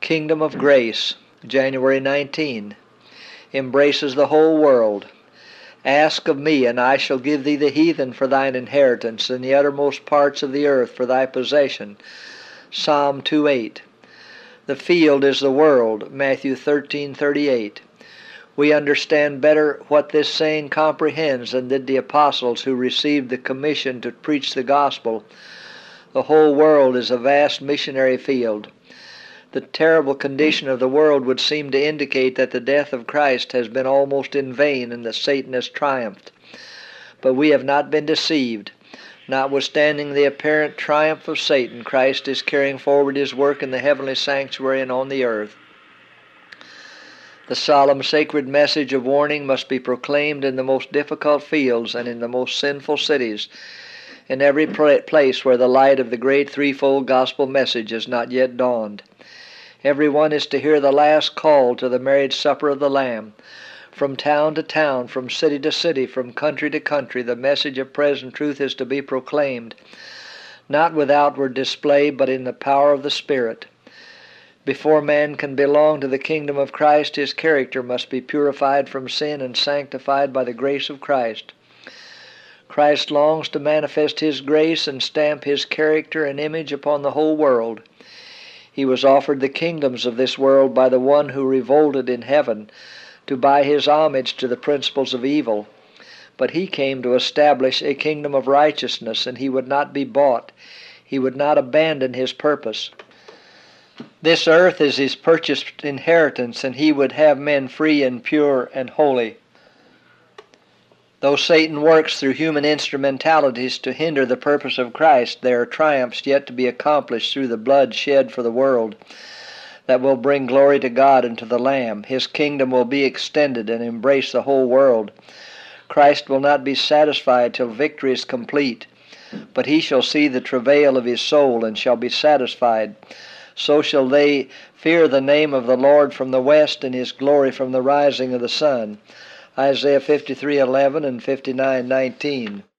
Kingdom of Grace, January 19, embraces the whole world. Ask of me, and I shall give thee the heathen for thine inheritance, and the uttermost parts of the earth for thy possession. Psalm 2:8. The field is the world, Matthew 13:38. We understand better what this saying comprehends than did the apostles who received the commission to preach the gospel. The whole world is a vast missionary field. The terrible condition of the world would seem to indicate that the death of Christ has been almost in vain and that Satan has triumphed. But we have not been deceived. Notwithstanding the apparent triumph of Satan, Christ is carrying forward his work in the heavenly sanctuary and on the earth. The solemn sacred message of warning must be proclaimed in the most difficult fields and in the most sinful cities, in every place where the light of the great threefold gospel message has not yet dawned. Everyone is to hear the last call to the marriage supper of the Lamb. From town to town, from city to city, from country to country, the message of present truth is to be proclaimed, not with outward display, but in the power of the Spirit. Before man can belong to the kingdom of Christ, his character must be purified from sin and sanctified by the grace of Christ. Christ longs to manifest his grace and stamp his character and image upon the whole world. He was offered the kingdoms of this world by the one who revolted in heaven to buy his homage to the principles of evil. But he came to establish a kingdom of righteousness, and he would not be bought. He would not abandon his purpose. This earth is his purchased inheritance, and he would have men free and pure and holy. Though Satan works through human instrumentalities to hinder the purpose of Christ, there are triumphs yet to be accomplished through the blood shed for the world that will bring glory to God and to the Lamb. His kingdom will be extended and embrace the whole world. Christ will not be satisfied till victory is complete, but he shall see the travail of his soul and shall be satisfied. So shall they fear the name of the Lord from the west, and his glory from the rising of the sun. Isaiah 53:11 and 59:19.